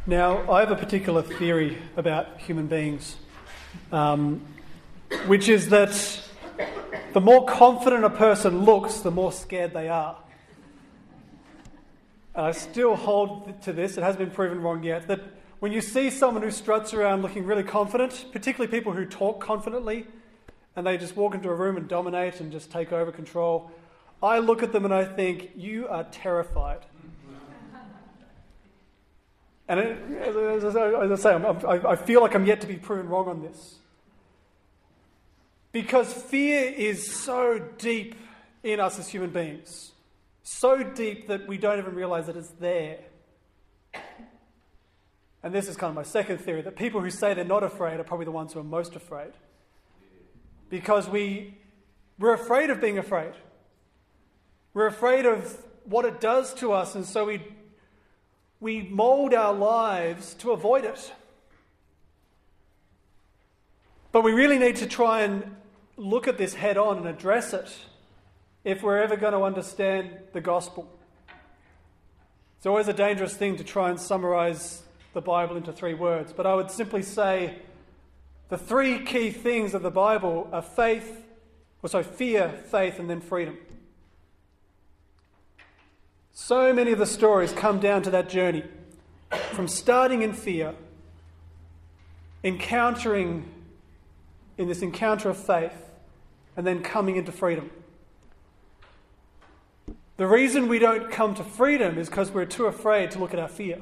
Now, I have a particular theory about human beings, which is that the more confident a person looks, the more scared they are. And I still hold to this, it hasn't been proven wrong yet, that when you see someone who struts around looking really confident, particularly people who talk confidently, and they just walk into a room and dominate and just take over control, I look at them and I think, you are terrified. And as I say, I feel like I'm yet to be proven wrong on this. Because fear is so deep in us as human beings. So deep that we don't even realise that it's there. And this is kind of my second theory, that people who say they're not afraid are probably the ones who are most afraid. Because we're afraid of being afraid. We're afraid of what it does to us, and so we mould our lives to avoid it. But we really need to try and look at this head on and address it if we're ever going to understand the gospel. It's always a dangerous thing to try and summarise the Bible into 3 words, but I would simply say the 3 key things of the Bible are fear, faith, and then freedom. So many of the stories come down to that journey, from starting in fear, encountering in this encounter of faith, and then coming into freedom. The reason we don't come to freedom is because we're too afraid to look at our fear.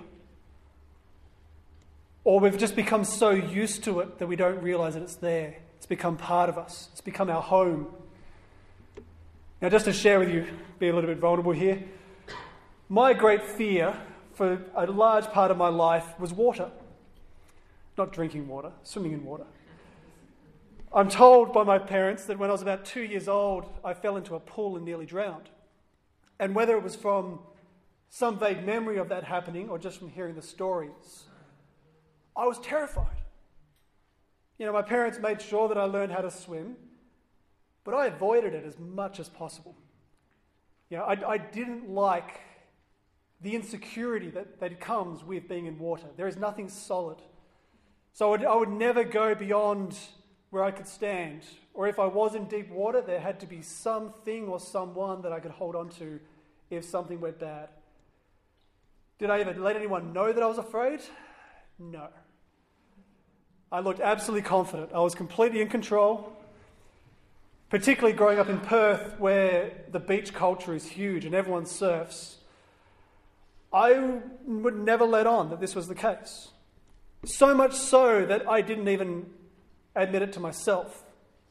Or we've just become so used to it that we don't realise that it's there. It's become part of us. It's become our home. Now, just to share with you, be a little bit vulnerable here, my great fear for a large part of my life was water. Not drinking water, swimming in water. I'm told by my parents that when I was about 2 years old, I fell into a pool and nearly drowned. And whether it was from some vague memory of that happening or just from hearing the stories, I was terrified. You know, my parents made sure that I learned how to swim, but I avoided it as much as possible. You know, I didn't like the insecurity that comes with being in water. There is nothing solid. So I would never go beyond where I could stand. Or if I was in deep water, there had to be something or someone that I could hold on to if something went bad. Did I ever let anyone know that I was afraid? No. I looked absolutely confident. I was completely in control, particularly growing up in Perth where the beach culture is huge and everyone surfs. I would never let on that this was the case. So much so that I didn't even admit it to myself.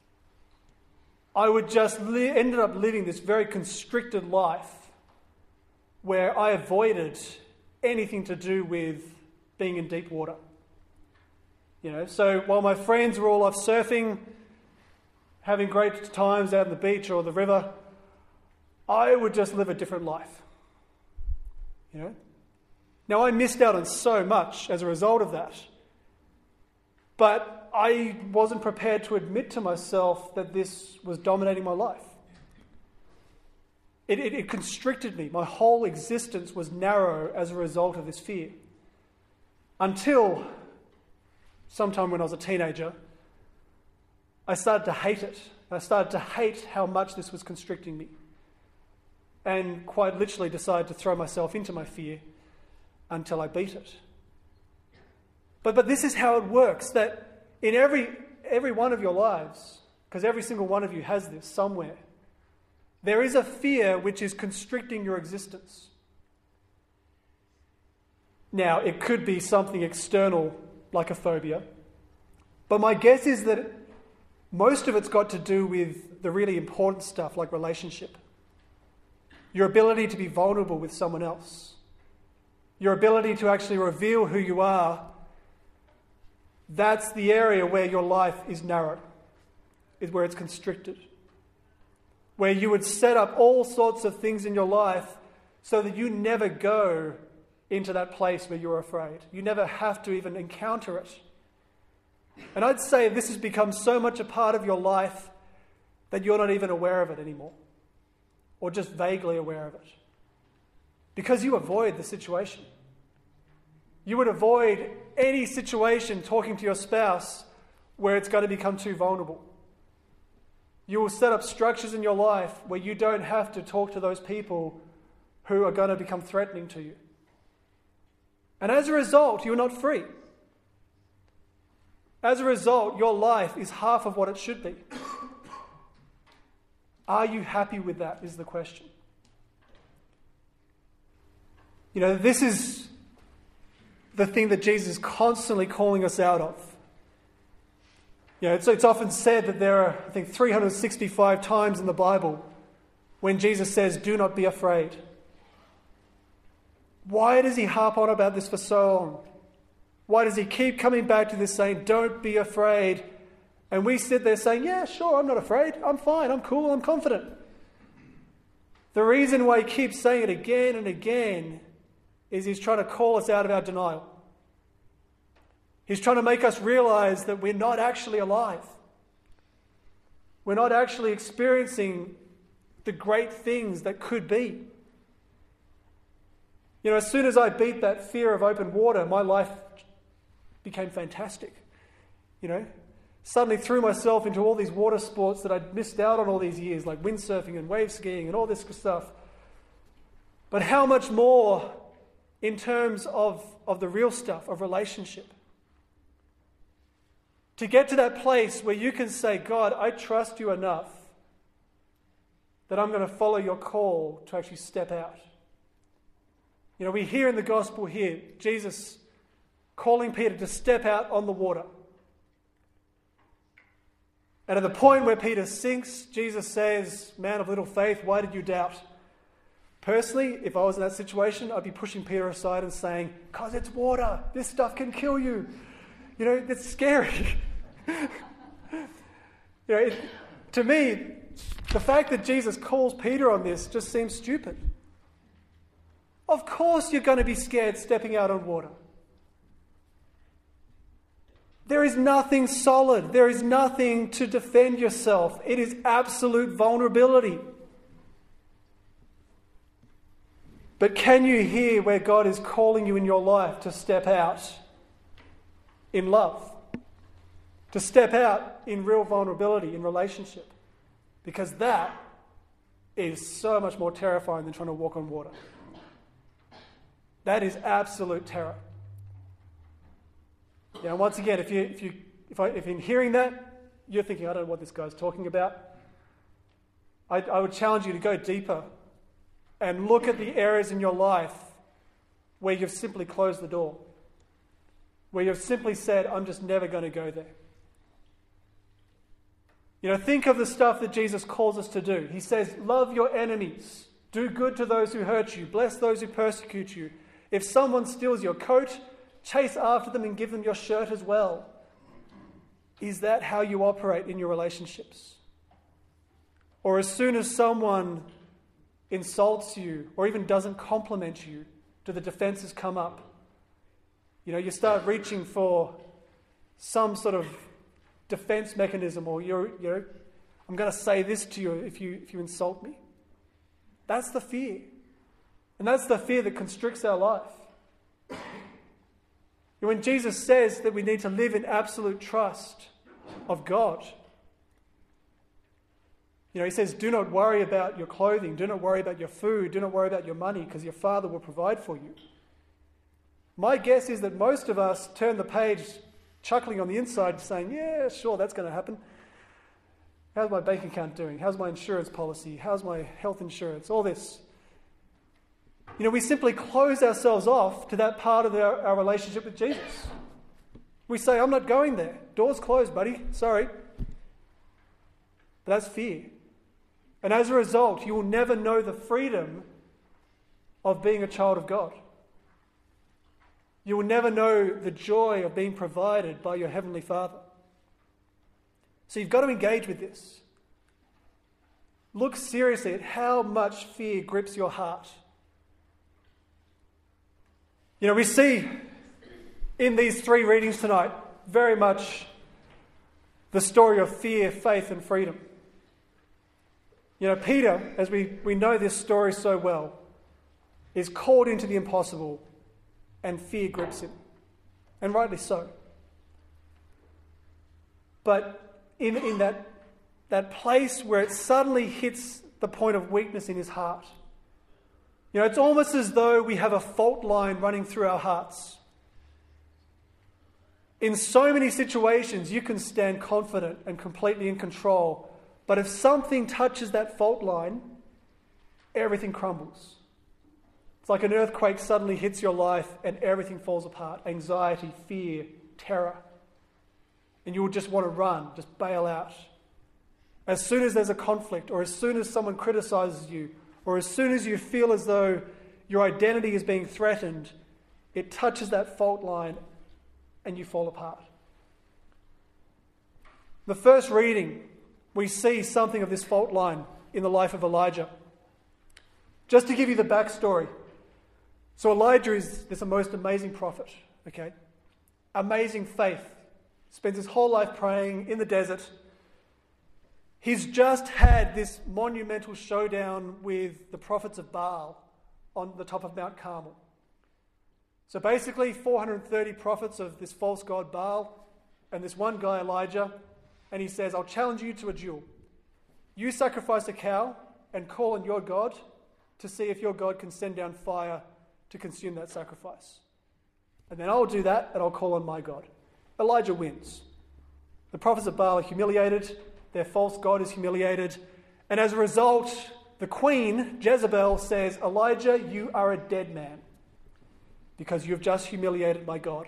I would just ended up living this very constricted life where I avoided anything to do with being in deep water. You know, so while my friends were all off surfing, having great times out on the beach or the river, I would just live a different life. You know? Now, I missed out on so much as a result of that. But I wasn't prepared to admit to myself that this was dominating my life. It constricted me. My whole existence was narrow as a result of this fear. Until sometime when I was a teenager, I started to hate it. I started to hate how much this was constricting me. And quite literally decided to throw myself into my fear until I beat it. But this is how it works, that in every one of your lives, because every single one of you has this somewhere, there is a fear which is constricting your existence. Now, it could be something external, like a phobia, but my guess is that most of it's got to do with the really important stuff, like relationship. Your ability to be vulnerable with someone else. Your ability to actually reveal who you are. That's the area where your life is narrow, is where it's constricted. Where you would set up all sorts of things in your life so that you never go into that place where you're afraid. You never have to even encounter it. And I'd say this has become so much a part of your life that you're not even aware of it anymore. Or just vaguely aware of it. Because you avoid the situation. You would avoid any situation talking to your spouse where it's going to become too vulnerable. You will set up structures in your life where you don't have to talk to those people who are going to become threatening to you. And as a result, you're not free. As a result, your life is half of what it should be. Are you happy with that, is the question. This is the thing that Jesus is constantly calling us out of. It's often said that there are, 365 times in the Bible when Jesus says, do not be afraid. Why does he harp on about this for so long? Why does he keep coming back to this saying, don't be afraid? And we sit there saying, yeah, sure, I'm not afraid. I'm fine. I'm cool. I'm confident. The reason why he keeps saying it again and again is he's trying to call us out of our denial. He's trying to make us realize that we're not actually alive. We're not actually experiencing the great things that could be. As soon as I beat that fear of open water, my life became fantastic. Suddenly threw myself into all these water sports that I'd missed out on all these years, like windsurfing and wave skiing and all this stuff. But how much more in terms of the real stuff, of relationship? To get to that place where you can say, God, I trust you enough that I'm going to follow your call to actually step out. We hear in the gospel here, Jesus calling Peter to step out on the water. And at the point where Peter sinks, Jesus says, man of little faith, why did you doubt? Personally, if I was in that situation, I'd be pushing Peter aside and saying, because it's water, this stuff can kill you. It's scary. To me, the fact that Jesus calls Peter on this just seems stupid. Of course you're going to be scared stepping out on water. There is nothing solid. There is nothing to defend yourself. It is absolute vulnerability. But can you hear where God is calling you in your life to step out in love? To step out in real vulnerability, in relationship? Because that is so much more terrifying than trying to walk on water. That is absolute terror. Once again, if in hearing that, you're thinking, I don't know what this guy's talking about, I would challenge you to go deeper and look at the areas in your life where you've simply closed the door, where you've simply said, I'm just never going to go there. Think of the stuff that Jesus calls us to do. He says, love your enemies, do good to those who hurt you, bless those who persecute you. If someone steals your coat, chase after them and give them your shirt as well. Is that how you operate in your relationships? Or as soon as someone insults you or even doesn't compliment you, do the defenses come up? You start reaching for some sort of defense mechanism, or I'm going to say this to you if you insult me. That's the fear. And that's the fear that constricts our life. When Jesus says that we need to live in absolute trust of God, he says, do not worry about your clothing, do not worry about your food, do not worry about your money, because your Father will provide for you. My guess is that most of us turn the page chuckling on the inside saying, yeah, sure, that's going to happen. How's my bank account doing? How's my insurance policy? How's my health insurance? All this. We simply close ourselves off to that part of our relationship with Jesus. We say, I'm not going there. Door's closed, buddy. Sorry. But that's fear. And as a result, you will never know the freedom of being a child of God. You will never know the joy of being provided by your Heavenly Father. So you've got to engage with this. Look seriously at how much fear grips your heart. We see in these three readings tonight very much the story of fear, faith, and freedom. Peter, as we know this story so well, is called into the impossible and fear grips him. And rightly so. But in that place where it suddenly hits the point of weakness in his heart, it's almost as though we have a fault line running through our hearts. In so many situations, you can stand confident and completely in control. But if something touches that fault line, everything crumbles. It's like an earthquake suddenly hits your life and everything falls apart. Anxiety, fear, terror. And you will just want to run, just bail out. As soon as there's a conflict, or as soon as someone criticizes you, or as soon as you feel as though your identity is being threatened, it touches that fault line and you fall apart. The first reading, we see something of this fault line in the life of Elijah. Just to give you the backstory. So Elijah is this most amazing prophet, okay? Amazing faith. Spends his whole life praying in the desert. He's just had this monumental showdown with the prophets of Baal on the top of Mount Carmel. So basically 430 prophets of this false god Baal and this one guy Elijah, and he says, I'll challenge you to a duel. You sacrifice a cow and call on your God to see if your God can send down fire to consume that sacrifice. And then I'll do that and I'll call on my God. Elijah wins. The prophets of Baal are humiliated, their false god is humiliated, and as a result, the queen, Jezebel, says, Elijah, you are a dead man because you've just humiliated my God.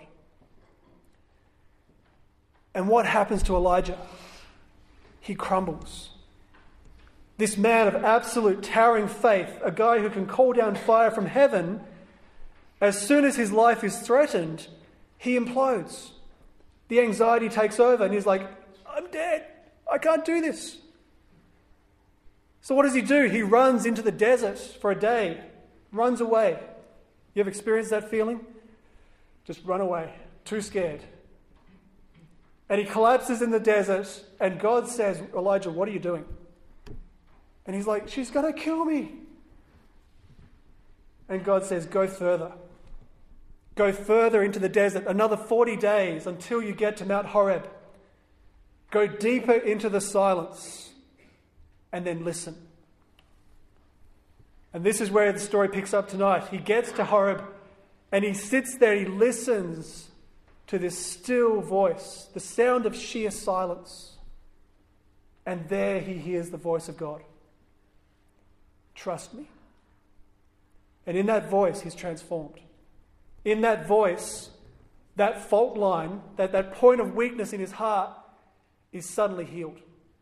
And what happens to Elijah? He crumbles. This man of absolute towering faith, a guy who can call down fire from heaven, as soon as his life is threatened, he implodes. The anxiety takes over and he's like, I'm dead. I can't do this. So what does he do? He runs into the desert for a day, runs away. You ever experienced that feeling? Just run away, too scared. And he collapses in the desert and God says, Elijah, what are you doing? And he's like, she's going to kill me. And God says, go further. Go further into the desert, another 40 days until you get to Mount Horeb. Go deeper into the silence and then listen. And this is where the story picks up tonight. He gets to Horeb and he sits there, he listens to this still voice, the sound of sheer silence. And there he hears the voice of God. Trust me. And in that voice, he's transformed. In that voice, that fault line, that point of weakness in his heart is suddenly healed.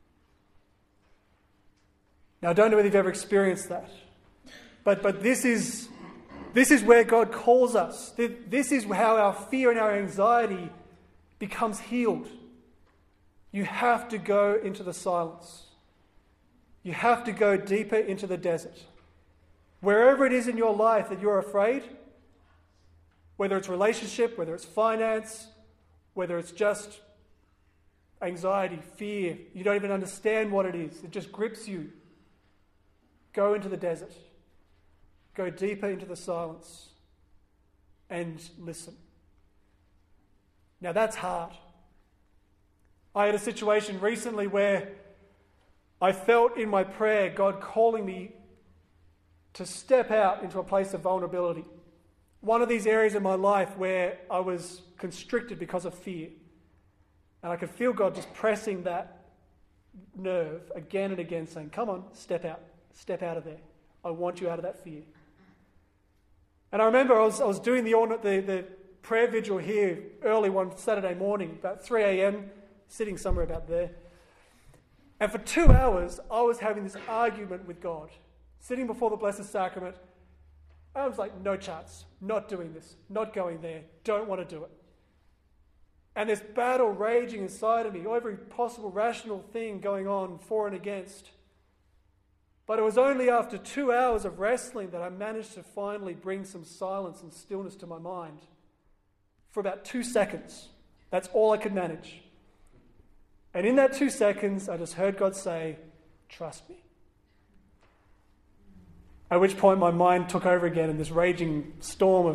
Now, I don't know whether you've ever experienced that, but this is where God calls us. This is how our fear and our anxiety becomes healed. You have to go into the silence. You have to go deeper into the desert. Wherever it is in your life that you're afraid, whether it's relationship, whether it's finance, whether it's just anxiety, fear, you don't even understand what it is, it just grips you. Go into the desert. Go deeper into the silence and listen. Now that's hard. I had a situation recently where I felt in my prayer God calling me to step out into a place of vulnerability. One of these areas in my life where I was constricted because of fear. And I could feel God just pressing that nerve again and again, saying, come on, step out of there. I want you out of that fear. And I remember I was doing the prayer vigil here early one Saturday morning, about 3 a.m., sitting somewhere about there. And for 2 hours, I was having this argument with God, sitting before the Blessed Sacrament. I was like, no chance, not doing this, not going there, don't want to do it. And this battle raging inside of me, every possible rational thing going on for and against. But it was only after 2 hours of wrestling that I managed to finally bring some silence and stillness to my mind. For about 2 seconds. That's all I could manage. And in that 2 seconds, I just heard God say, trust me. At which point my mind took over again in this raging storm of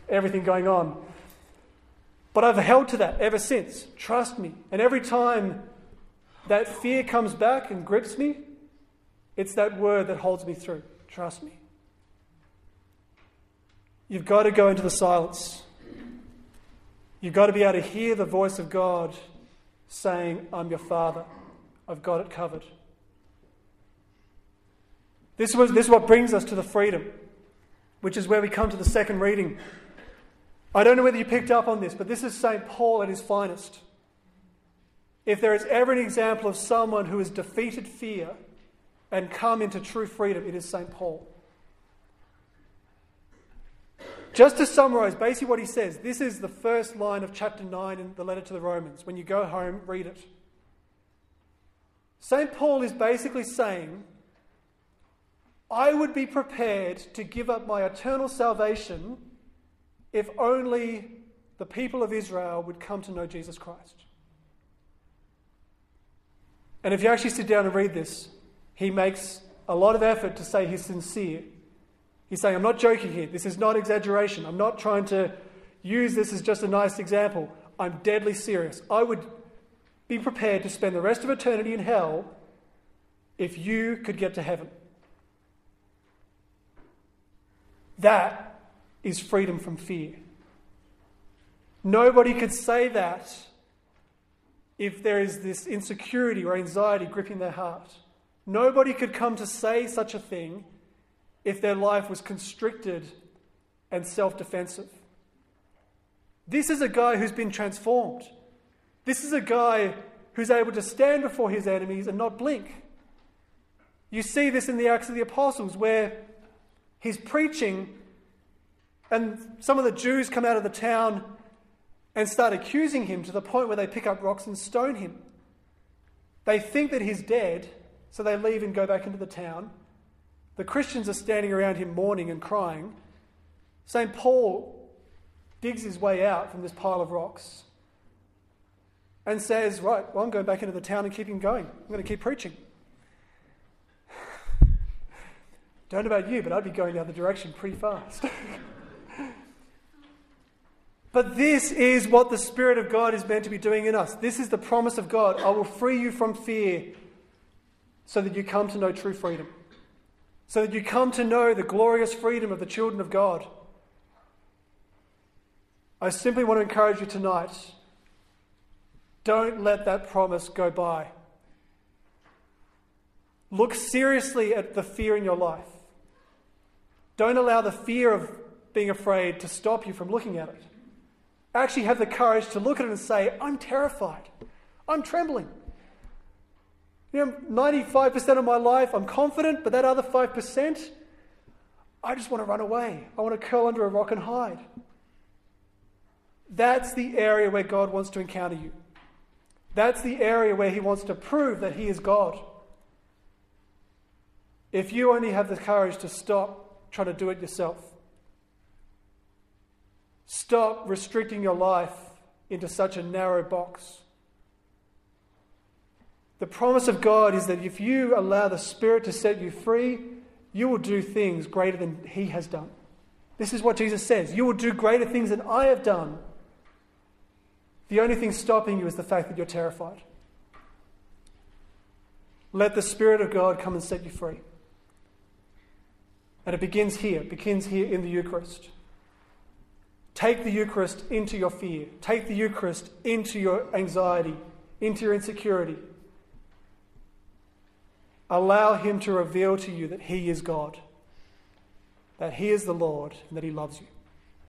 everything going on. But I've held to that ever since. Trust me. And every time that fear comes back and grips me, it's that word that holds me through. Trust me. You've got to go into the silence. You've got to be able to hear the voice of God saying, I'm your Father. I've got it covered. This is what brings us to the freedom, which is where we come to the second reading. I don't know whether you picked up on this, but this is St. Paul at his finest. If there is ever an example of someone who has defeated fear and come into true freedom, it is St. Paul. Just to summarize basically what he says, this is the first line of chapter 9 in the letter to the Romans. When you go home, read it. St. Paul is basically saying, I would be prepared to give up my eternal salvation if only the people of Israel would come to know Jesus Christ. And if you actually sit down and read this, he makes a lot of effort to say he's sincere. He's saying, I'm not joking here. This is not exaggeration. I'm not trying to use this as just a nice example. I'm deadly serious. I would be prepared to spend the rest of eternity in hell if you could get to heaven. That is freedom from fear. Nobody could say that if there is this insecurity or anxiety gripping their heart. Nobody could come to say such a thing if their life was constricted and self-defensive. This is a guy who's been transformed. This is a guy who's able to stand before his enemies and not blink. You see this in the Acts of the Apostles, where he's preaching and some of the Jews come out of the town and start accusing him to the point where they pick up rocks and stone him. They think that he's dead, so they leave and go back into the town. The Christians are standing around him mourning and crying. St. Paul digs his way out from this pile of rocks and says, right, well, I'm going back into the town and keeping going. I'm going to keep preaching. Don't know about you, but I'd be going the other direction pretty fast. But this is what the Spirit of God is meant to be doing in us. This is the promise of God. I will free you from fear so that you come to know true freedom. So that you come to know the glorious freedom of the children of God. I simply want to encourage you tonight, don't let that promise go by. Look seriously at the fear in your life. Don't allow the fear of being afraid to stop you from looking at it. Actually have the courage to look at it and say, I'm terrified. I'm trembling. 95% of my life I'm confident, but that other 5%, I just want to run away. I want to curl under a rock and hide. That's the area where God wants to encounter you. That's the area where he wants to prove that he is God. If you only have the courage to stop trying to do it yourself, stop restricting your life into such a narrow box. The promise of God is that if you allow the Spirit to set you free, you will do things greater than he has done. This is what Jesus says. You will do greater things than I have done. The only thing stopping you is the fact that you're terrified. Let the Spirit of God come and set you free. And it begins here. It begins here in the Eucharist. Take the Eucharist into your fear. Take the Eucharist into your anxiety, into your insecurity. Allow him to reveal to you that he is God, that he is the Lord, and that he loves you.